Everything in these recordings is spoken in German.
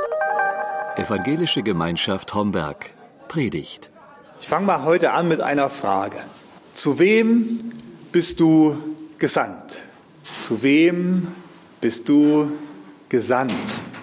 Evangelische Gemeinschaft Homberg. Predigt. Ich fange mal heute an mit einer Frage. Zu wem bist du gesandt? Zu wem bist du gesandt?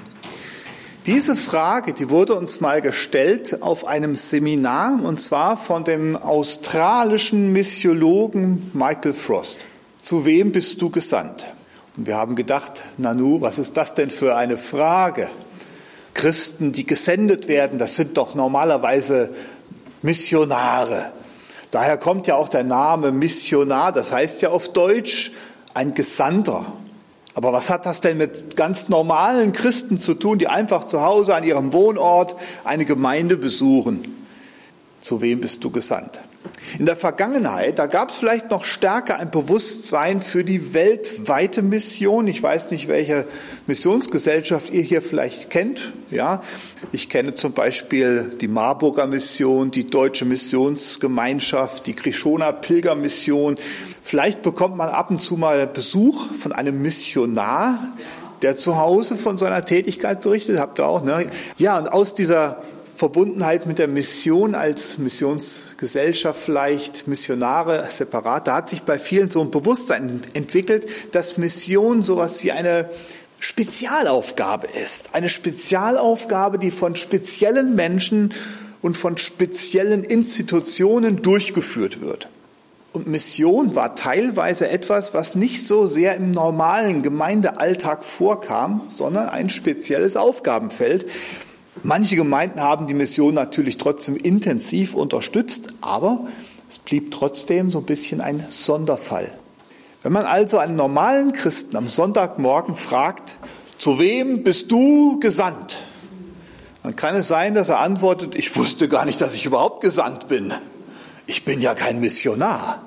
Diese Frage, die wurde uns mal gestellt auf einem Seminar, und zwar von dem australischen Missiologen Michael Frost. Zu wem bist du gesandt? Und wir haben gedacht, Nanu, was ist das denn für eine Frage? Christen, die gesendet werden, das sind doch normalerweise Missionare. Daher kommt ja auch der Name Missionar, das heißt ja auf Deutsch ein Gesandter. Aber was hat das denn mit ganz normalen Christen zu tun, die einfach zu Hause an ihrem Wohnort eine Gemeinde besuchen? Zu wem bist du gesandt? In der Vergangenheit, da gab es vielleicht noch stärker ein Bewusstsein für die weltweite Mission. Ich weiß nicht, welche Missionsgesellschaft ihr hier vielleicht kennt. Ja, ich kenne zum Beispiel die Marburger Mission, die Deutsche Missionsgemeinschaft, die Krischoner Pilgermission. Vielleicht bekommt man ab und zu mal Besuch von einem Missionar, der zu Hause von seiner Tätigkeit berichtet. Habt ihr auch, ne? Ja, und aus dieser Verbundenheit mit der Mission als Missionsgesellschaft vielleicht, Missionare separat, da hat sich bei vielen so ein Bewusstsein entwickelt, dass Mission sowas wie eine Spezialaufgabe ist. Eine Spezialaufgabe, die von speziellen Menschen und von speziellen Institutionen durchgeführt wird. Und Mission war teilweise etwas, was nicht so sehr im normalen Gemeindealltag vorkam, sondern ein spezielles Aufgabenfeld. Manche Gemeinden haben die Mission natürlich trotzdem intensiv unterstützt, aber es blieb trotzdem so ein bisschen ein Sonderfall. Wenn man also einen normalen Christen am Sonntagmorgen fragt, zu wem bist du gesandt? Dann kann es sein, dass er antwortet, ich wusste gar nicht, dass ich überhaupt gesandt bin. Ich bin ja kein Missionar.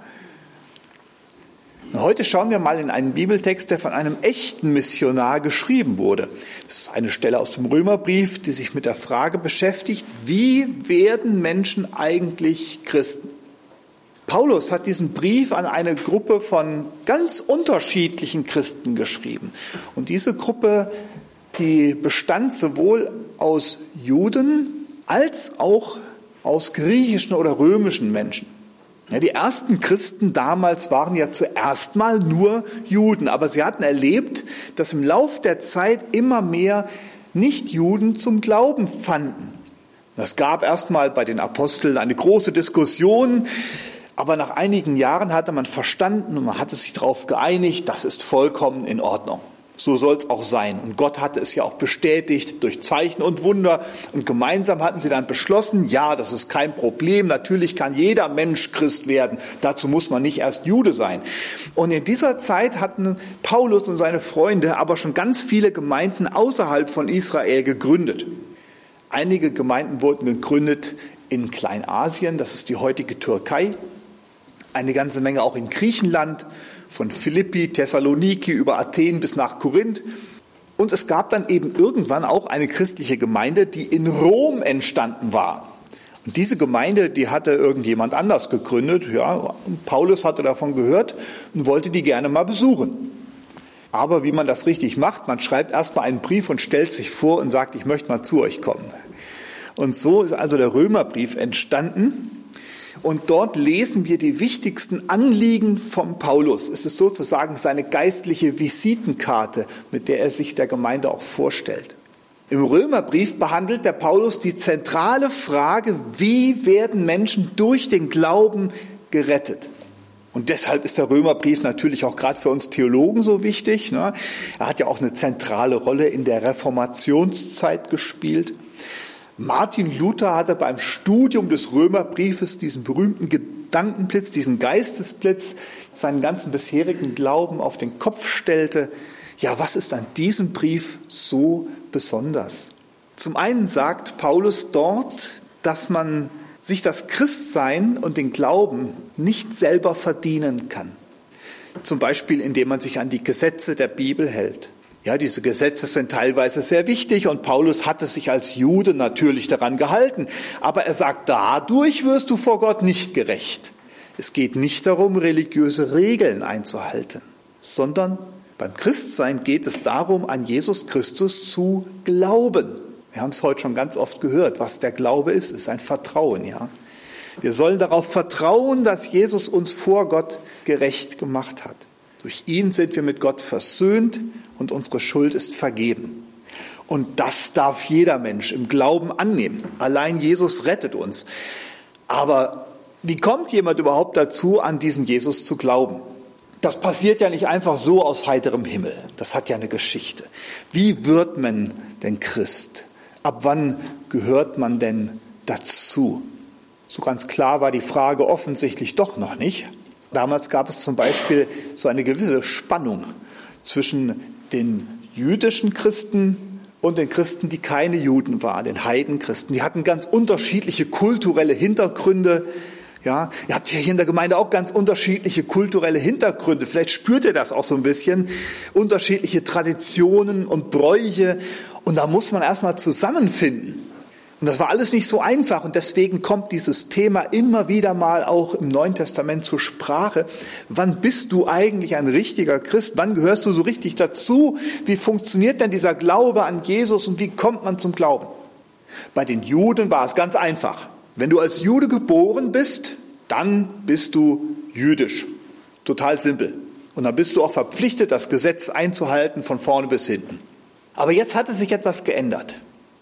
Und heute schauen wir mal in einen Bibeltext, der von einem echten Missionar geschrieben wurde. Das ist eine Stelle aus dem Römerbrief, die sich mit der Frage beschäftigt, wie werden Menschen eigentlich Christen? Paulus hat diesen Brief an eine Gruppe von ganz unterschiedlichen Christen geschrieben. Und diese Gruppe, die bestand sowohl aus Juden als auch aus griechischen oder römischen Menschen. Ja, die ersten Christen damals waren ja zuerst mal nur Juden, aber sie hatten erlebt, dass im Lauf der Zeit immer mehr Nichtjuden zum Glauben fanden. Es gab erstmal bei den Aposteln eine große Diskussion, aber nach einigen Jahren hatte man verstanden und man hatte sich darauf geeinigt, das ist vollkommen in Ordnung. So soll es auch sein. Und Gott hatte es ja auch bestätigt durch Zeichen und Wunder. Und gemeinsam hatten sie dann beschlossen, ja, das ist kein Problem. Natürlich kann jeder Mensch Christ werden. Dazu muss man nicht erst Jude sein. Und in dieser Zeit hatten Paulus und seine Freunde aber schon ganz viele Gemeinden außerhalb von Israel gegründet. Einige Gemeinden wurden gegründet in Kleinasien, das ist die heutige Türkei. Eine ganze Menge auch in Griechenland, von Philippi, Thessaloniki über Athen bis nach Korinth. Und es gab dann eben irgendwann auch eine christliche Gemeinde, die in Rom entstanden war. Und diese Gemeinde, die hatte irgendjemand anders gegründet. Ja, Paulus hatte davon gehört und wollte die gerne mal besuchen. Aber wie man das richtig macht, man schreibt erstmal einen Brief und stellt sich vor und sagt, ich möchte mal zu euch kommen. Und so ist also der Römerbrief entstanden. Und dort lesen wir die wichtigsten Anliegen von Paulus. Es ist sozusagen seine geistliche Visitenkarte, mit der er sich der Gemeinde auch vorstellt. Im Römerbrief behandelt der Paulus die zentrale Frage, wie werden Menschen durch den Glauben gerettet? Und deshalb ist der Römerbrief natürlich auch gerade für uns Theologen so wichtig. Er hat ja auch eine zentrale Rolle in der Reformationszeit gespielt. Martin Luther hatte beim Studium des Römerbriefes diesen berühmten Gedankenblitz, diesen Geistesblitz, seinen ganzen bisherigen Glauben auf den Kopf stellte. Ja, was ist an diesem Brief so besonders? Zum einen sagt Paulus dort, dass man sich das Christsein und den Glauben nicht selber verdienen kann. Zum Beispiel, indem man sich an die Gesetze der Bibel hält. Ja, diese Gesetze sind teilweise sehr wichtig und Paulus hatte sich als Jude natürlich daran gehalten. Aber er sagt, dadurch wirst du vor Gott nicht gerecht. Es geht nicht darum, religiöse Regeln einzuhalten, sondern beim Christsein geht es darum, an Jesus Christus zu glauben. Wir haben es heute schon ganz oft gehört, was der Glaube ist ein Vertrauen, ja. Wir sollen darauf vertrauen, dass Jesus uns vor Gott gerecht gemacht hat. Durch ihn sind wir mit Gott versöhnt und unsere Schuld ist vergeben. Und das darf jeder Mensch im Glauben annehmen. Allein Jesus rettet uns. Aber wie kommt jemand überhaupt dazu, an diesen Jesus zu glauben? Das passiert ja nicht einfach so aus heiterem Himmel. Das hat ja eine Geschichte. Wie wird man denn Christ? Ab wann gehört man denn dazu? So ganz klar war die Frage offensichtlich doch noch nicht. Damals gab es zum Beispiel so eine gewisse Spannung zwischen den jüdischen Christen und den Christen, die keine Juden waren, den Heidenchristen. Die hatten ganz unterschiedliche kulturelle Hintergründe. Ja, ihr habt ja hier in der Gemeinde auch ganz unterschiedliche kulturelle Hintergründe. Vielleicht spürt ihr das auch so ein bisschen. Unterschiedliche Traditionen und Bräuche. Und da muss man erstmal zusammenfinden. Und das war alles nicht so einfach. Und deswegen kommt dieses Thema immer wieder mal auch im Neuen Testament zur Sprache. Wann bist du eigentlich ein richtiger Christ? Wann gehörst du so richtig dazu? Wie funktioniert denn dieser Glaube an Jesus und wie kommt man zum Glauben? Bei den Juden war es ganz einfach. Wenn du als Jude geboren bist, dann bist du jüdisch. Total simpel. Und dann bist du auch verpflichtet, das Gesetz einzuhalten von vorne bis hinten. Aber jetzt hat es sich etwas geändert.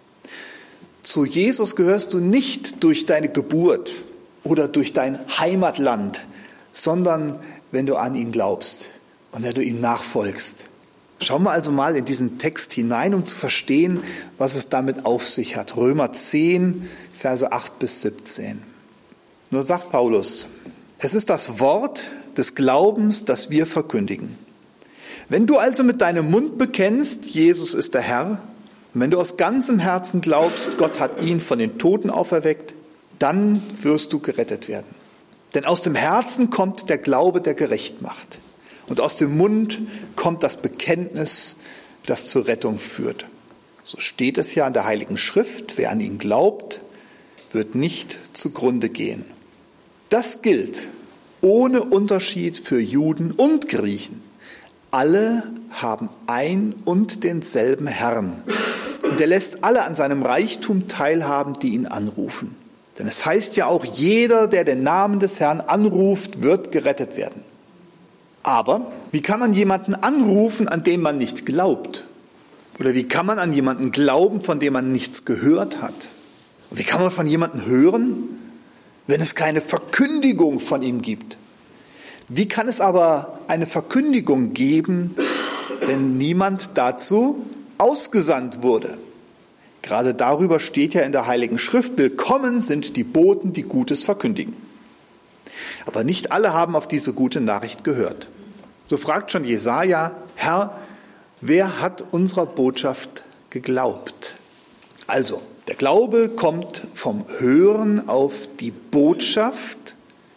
Zu Jesus gehörst du nicht durch deine Geburt oder durch dein Heimatland, sondern wenn du an ihn glaubst und wenn du ihm nachfolgst. Schauen wir also mal in diesen Text hinein, um zu verstehen, was es damit auf sich hat. Römer 10, Verse 8 bis 17. Nur sagt Paulus, es ist das Wort des Glaubens, das wir verkündigen. Wenn du also mit deinem Mund bekennst, Jesus ist der Herr, und wenn du aus ganzem Herzen glaubst, Gott hat ihn von den Toten auferweckt, dann wirst du gerettet werden. Denn aus dem Herzen kommt der Glaube, der gerecht macht. Und aus dem Mund kommt das Bekenntnis, das zur Rettung führt. So steht es ja in der Heiligen Schrift, wer an ihn glaubt, wird nicht zugrunde gehen. Das gilt ohne Unterschied für Juden und Griechen. Alle haben ein und denselben Herrn. Und er lässt alle an seinem Reichtum teilhaben, die ihn anrufen. Denn es heißt ja auch, jeder, der den Namen des Herrn anruft, wird gerettet werden. Aber wie kann man jemanden anrufen, an den man nicht glaubt? Oder wie kann man an jemanden glauben, von dem man nichts gehört hat? Und wie kann man von jemandem hören, wenn es keine Verkündigung von ihm gibt? Wie kann es aber eine Verkündigung geben, wenn niemand dazu ausgesandt wurde? Gerade darüber steht ja in der Heiligen Schrift, willkommen sind die Boten, die Gutes verkündigen. Aber nicht alle haben auf diese gute Nachricht gehört. So fragt schon Jesaja, Herr, wer hat unserer Botschaft geglaubt? Also, der Glaube kommt vom Hören auf die Botschaft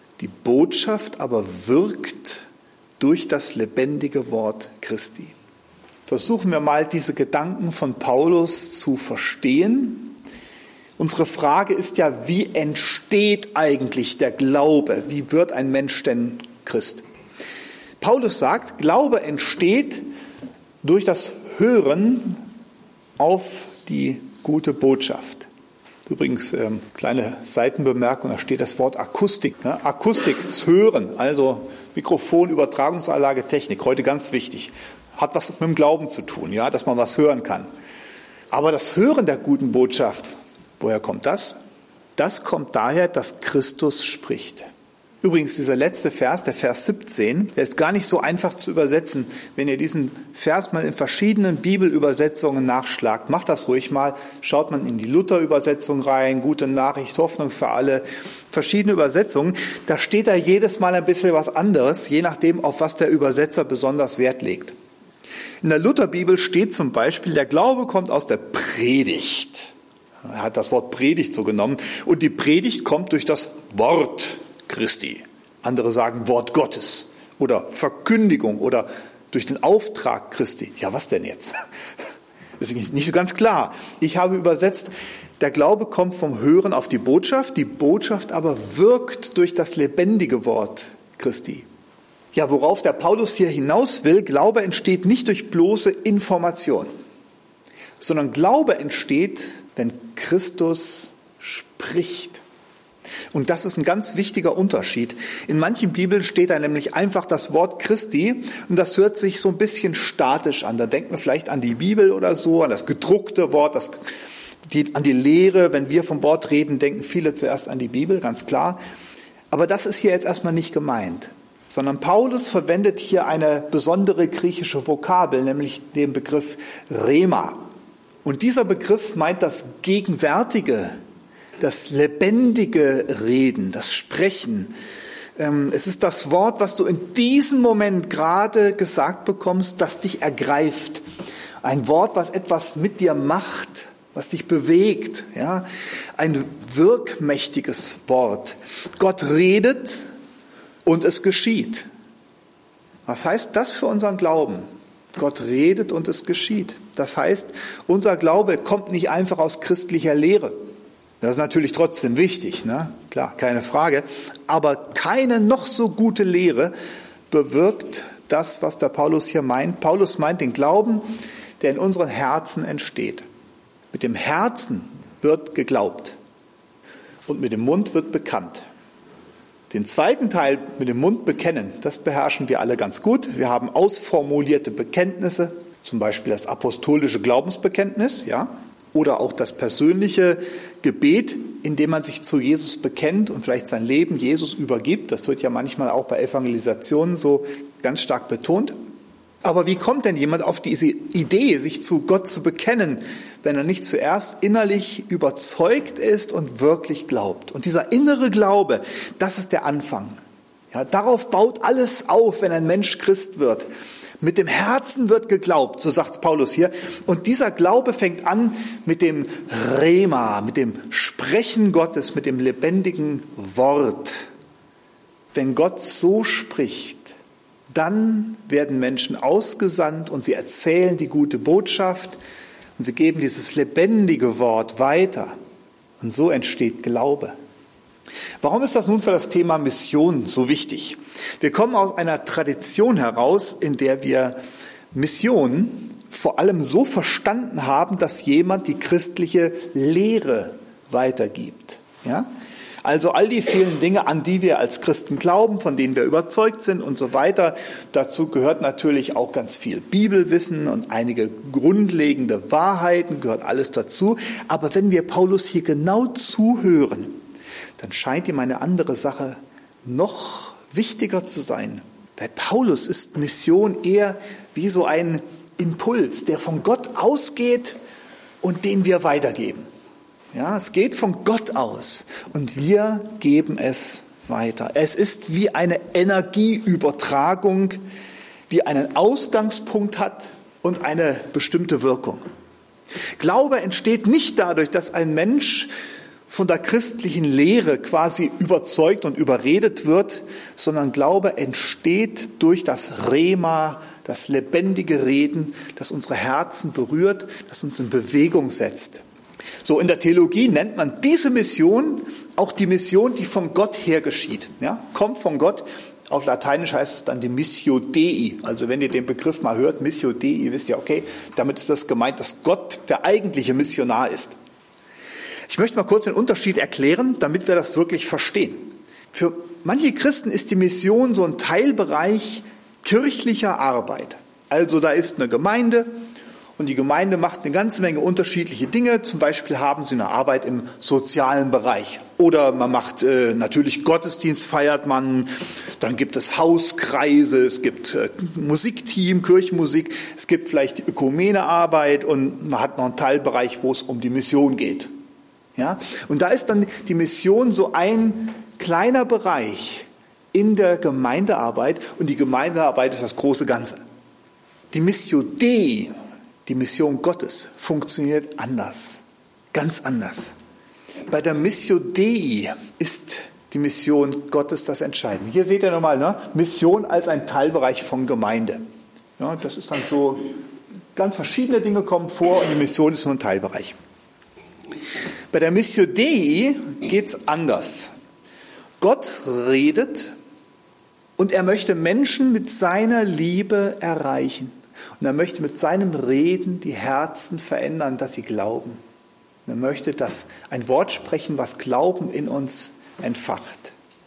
aber wirkt durch das lebendige Wort Christi. Versuchen wir mal, diese Gedanken von Paulus zu verstehen. Unsere Frage ist ja, wie entsteht eigentlich der Glaube? Wie wird ein Mensch denn Christ? Paulus sagt, Glaube entsteht durch das Hören auf die gute Botschaft. Übrigens, kleine Seitenbemerkung, da steht das Wort Akustik. Ne? Akustik, das Hören, also Mikrofon, Übertragungsanlage, Technik, heute ganz wichtig. Hat was mit dem Glauben zu tun, ja, dass man was hören kann. Aber das Hören der guten Botschaft, woher kommt das? Das kommt daher, dass Christus spricht. Übrigens, dieser letzte Vers, der Vers 17, der ist gar nicht so einfach zu übersetzen. Wenn ihr diesen Vers mal in verschiedenen Bibelübersetzungen nachschlagt, macht das ruhig mal. Schaut man in die Luther-Übersetzung rein, Gute Nachricht, Hoffnung für alle, verschiedene Übersetzungen. Da steht da jedes Mal ein bisschen was anderes, je nachdem, auf was der Übersetzer besonders Wert legt. In der Lutherbibel steht zum Beispiel, der Glaube kommt aus der Predigt. Er hat das Wort Predigt so genommen. Und die Predigt kommt durch das Wort Christi. Andere sagen Wort Gottes oder Verkündigung oder durch den Auftrag Christi. Ja, was denn jetzt? Das ist nicht so ganz klar. Ich habe übersetzt, der Glaube kommt vom Hören auf die Botschaft aber wirkt durch das lebendige Wort Christi. Ja, worauf der Paulus hier hinaus will, Glaube entsteht nicht durch bloße Information, sondern Glaube entsteht wenn Christus spricht. Und das ist ein ganz wichtiger Unterschied. In manchen Bibeln steht da nämlich einfach das Wort Christi und das hört sich so ein bisschen statisch an. Da denkt man vielleicht an die Bibel oder so, an das gedruckte Wort, an die Lehre. Wenn wir vom Wort reden, denken viele zuerst an die Bibel, ganz klar. Aber das ist hier jetzt erstmal nicht gemeint, sondern Paulus verwendet hier eine besondere griechische Vokabel, nämlich den Begriff Rhema. Und dieser Begriff meint das Gegenwärtige, das lebendige Reden, das Sprechen. Es ist das Wort, was du in diesem Moment gerade gesagt bekommst, das dich ergreift. Ein Wort, was etwas mit dir macht, was dich bewegt. Ja? Ein wirkmächtiges Wort. Gott redet und es geschieht. Was heißt das für unseren Glauben? Gott redet und es geschieht. Das heißt, unser Glaube kommt nicht einfach aus christlicher Lehre. Das ist natürlich trotzdem wichtig, ne? Klar, keine Frage. Aber keine noch so gute Lehre bewirkt das, was der Paulus hier meint. Paulus meint den Glauben, der in unseren Herzen entsteht. Mit dem Herzen wird geglaubt und mit dem Mund wird bekannt. Den zweiten Teil mit dem Mund bekennen, das beherrschen wir alle ganz gut. Wir haben ausformulierte Bekenntnisse, zum Beispiel das apostolische Glaubensbekenntnis, ja, oder auch das persönliche Gebet, in dem man sich zu Jesus bekennt und vielleicht sein Leben Jesus übergibt. Das wird ja manchmal auch bei Evangelisationen so ganz stark betont. Aber wie kommt denn jemand auf diese Idee, sich zu Gott zu bekennen, wenn er nicht zuerst innerlich überzeugt ist und wirklich glaubt? Und dieser innere Glaube, das ist der Anfang. Ja, darauf baut alles auf, wenn ein Mensch Christ wird. Mit dem Herzen wird geglaubt, so sagt Paulus hier. Und dieser Glaube fängt an mit dem Rhema, mit dem Sprechen Gottes, mit dem lebendigen Wort. Wenn Gott so spricht, dann werden Menschen ausgesandt und sie erzählen die gute Botschaft und sie geben dieses lebendige Wort weiter. Und so entsteht Glaube. Warum ist das nun für das Thema Mission so wichtig? Wir kommen aus einer Tradition heraus, in der wir Mission vor allem so verstanden haben, dass jemand die christliche Lehre weitergibt. Ja? Also all die vielen Dinge, an die wir als Christen glauben, von denen wir überzeugt sind und so weiter. Dazu gehört natürlich auch ganz viel Bibelwissen und einige grundlegende Wahrheiten, gehört alles dazu. Aber wenn wir Paulus hier genau zuhören, dann scheint ihm eine andere Sache noch wichtiger zu sein. Bei Paulus ist Mission eher wie so ein Impuls, der von Gott ausgeht und den wir weitergeben. Ja, es geht von Gott aus und wir geben es weiter. Es ist wie eine Energieübertragung, die einen Ausgangspunkt hat und eine bestimmte Wirkung. Glaube entsteht nicht dadurch, dass ein Mensch von der christlichen Lehre quasi überzeugt und überredet wird, sondern Glaube entsteht durch das Rhema, das lebendige Reden, das unsere Herzen berührt, das uns in Bewegung setzt. So, in der Theologie nennt man diese Mission auch die Mission, die von Gott her geschieht. Ja, kommt von Gott. Auf Lateinisch heißt es dann die Missio Dei. Also wenn ihr den Begriff mal hört, Missio Dei, wisst ihr, okay, damit ist das gemeint, dass Gott der eigentliche Missionar ist. Ich möchte mal kurz den Unterschied erklären, damit wir das wirklich verstehen. Für manche Christen ist die Mission so ein Teilbereich kirchlicher Arbeit. Also da ist eine Gemeinde und die Gemeinde macht eine ganze Menge unterschiedliche Dinge. Zum Beispiel haben sie eine Arbeit im sozialen Bereich. Oder man macht natürlich Gottesdienst, feiert man. Dann gibt es Hauskreise, es gibt Musikteam, Kirchenmusik. Es gibt vielleicht die Ökumenearbeit und man hat noch einen Teilbereich, wo es um die Mission geht. Ja? Und da ist dann die Mission so ein kleiner Bereich in der Gemeindearbeit. Und die Gemeindearbeit ist das große Ganze. Die Missio Dei, die Mission Gottes, funktioniert anders, ganz anders. Bei der Missio Dei ist die Mission Gottes das Entscheidende. Hier seht ihr nochmal, ne? Mission als ein Teilbereich von Gemeinde. Ja, das ist dann so, ganz verschiedene Dinge kommen vor und die Mission ist nur ein Teilbereich. Bei der Missio Dei geht's anders. Gott redet und er möchte Menschen mit seiner Liebe erreichen. Und er möchte mit seinem Reden die Herzen verändern, dass sie glauben. Und er möchte ein Wort sprechen, was Glauben in uns entfacht.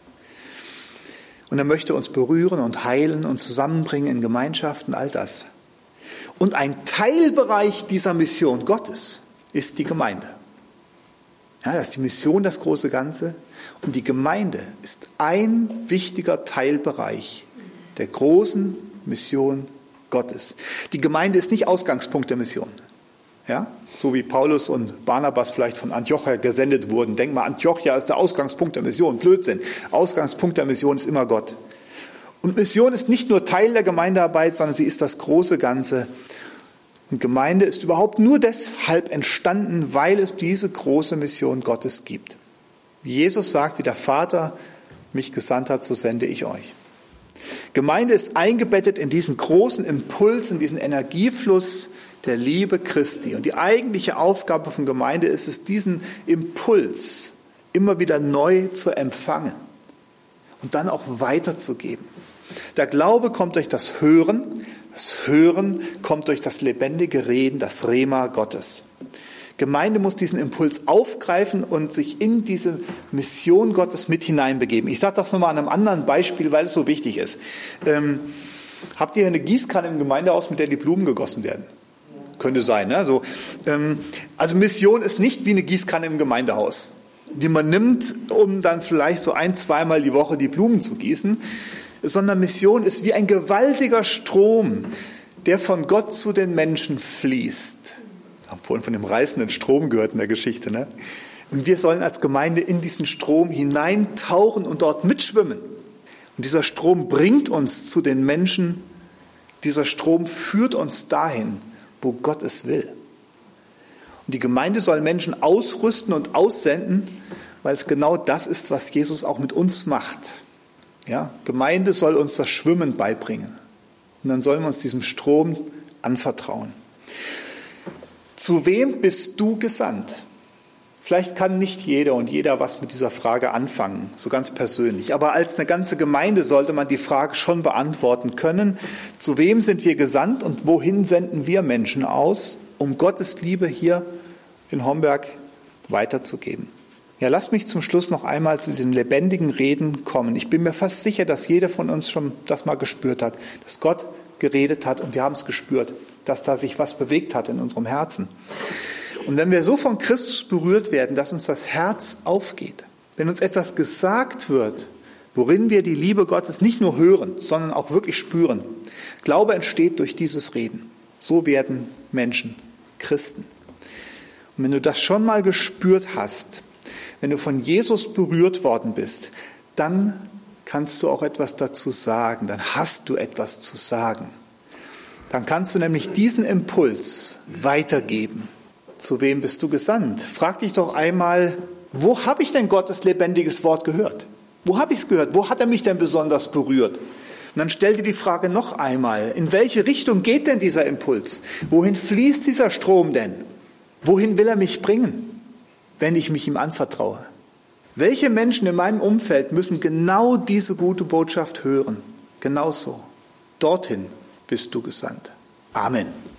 Und er möchte uns berühren und heilen und zusammenbringen in Gemeinschaften, all das. Und ein Teilbereich dieser Mission Gottes ist die Gemeinde. Ja, das ist die Mission, das große Ganze. Und die Gemeinde ist ein wichtiger Teilbereich der großen Mission Gottes. Die Gemeinde ist nicht Ausgangspunkt der Mission. Ja, so wie Paulus und Barnabas vielleicht von Antiochia gesendet wurden. Denk mal, Antiochia ist der Ausgangspunkt der Mission. Blödsinn. Ausgangspunkt der Mission ist immer Gott. Und Mission ist nicht nur Teil der Gemeindearbeit, sondern sie ist das große Ganze. Und Gemeinde ist überhaupt nur deshalb entstanden, weil es diese große Mission Gottes gibt. Wie Jesus sagt, wie der Vater mich gesandt hat, so sende ich euch. Gemeinde ist eingebettet in diesen großen Impuls, in diesen Energiefluss der Liebe Christi. Und die eigentliche Aufgabe von Gemeinde ist es, diesen Impuls immer wieder neu zu empfangen und dann auch weiterzugeben. Der Glaube kommt durch das Hören kommt durch das lebendige Reden, das Rema Gottes. Gemeinde muss diesen Impuls aufgreifen und sich in diese Mission Gottes mit hineinbegeben. Ich sage das nochmal an einem anderen Beispiel, weil es so wichtig ist. Habt ihr eine Gießkanne im Gemeindehaus, mit der die Blumen gegossen werden? Könnte sein. Ne? Also Mission ist nicht wie eine Gießkanne im Gemeindehaus, die man nimmt, um dann vielleicht so 1-2 Mal die Woche die Blumen zu gießen, sondern Mission ist wie ein gewaltiger Strom, der von Gott zu den Menschen fließt. Wir haben vorhin von dem reißenden Strom gehört in der Geschichte. Ne? Und wir sollen als Gemeinde in diesen Strom hineintauchen und dort mitschwimmen. Und dieser Strom bringt uns zu den Menschen. Dieser Strom führt uns dahin, wo Gott es will. Und die Gemeinde soll Menschen ausrüsten und aussenden, weil es genau das ist, was Jesus auch mit uns macht. Ja, Gemeinde soll uns das Schwimmen beibringen. Und dann sollen wir uns diesem Strom anvertrauen. Zu wem bist du gesandt? Vielleicht kann nicht jeder und jeder was mit dieser Frage anfangen, so ganz persönlich. Aber als eine ganze Gemeinde sollte man die Frage schon beantworten können. Zu wem sind wir gesandt und wohin senden wir Menschen aus, um Gottes Liebe hier in Homberg weiterzugeben? Ja, lasst mich zum Schluss noch einmal zu diesen lebendigen Reden kommen. Ich bin mir fast sicher, dass jeder von uns schon das mal gespürt hat, dass Gott geredet hat und wir haben es gespürt, dass da sich was bewegt hat in unserem Herzen. Und wenn wir so von Christus berührt werden, dass uns das Herz aufgeht, wenn uns etwas gesagt wird, worin wir die Liebe Gottes nicht nur hören, sondern auch wirklich spüren. Glaube entsteht durch dieses Reden. So werden Menschen Christen. Und wenn du das schon mal gespürt hast, wenn du von Jesus berührt worden bist, dann kannst du auch etwas dazu sagen, dann hast du etwas zu sagen. Dann kannst du nämlich diesen Impuls weitergeben. Zu wem bist du gesandt? Frag dich doch einmal, wo habe ich denn Gottes lebendiges Wort gehört? Wo habe ich es gehört? Wo hat er mich denn besonders berührt? Und dann stell dir die Frage noch einmal, in welche Richtung geht denn dieser Impuls? Wohin fließt dieser Strom denn? Wohin will er mich bringen, wenn ich mich ihm anvertraue? Welche Menschen in meinem Umfeld müssen genau diese gute Botschaft hören? Genauso. Dorthin bist du gesandt. Amen.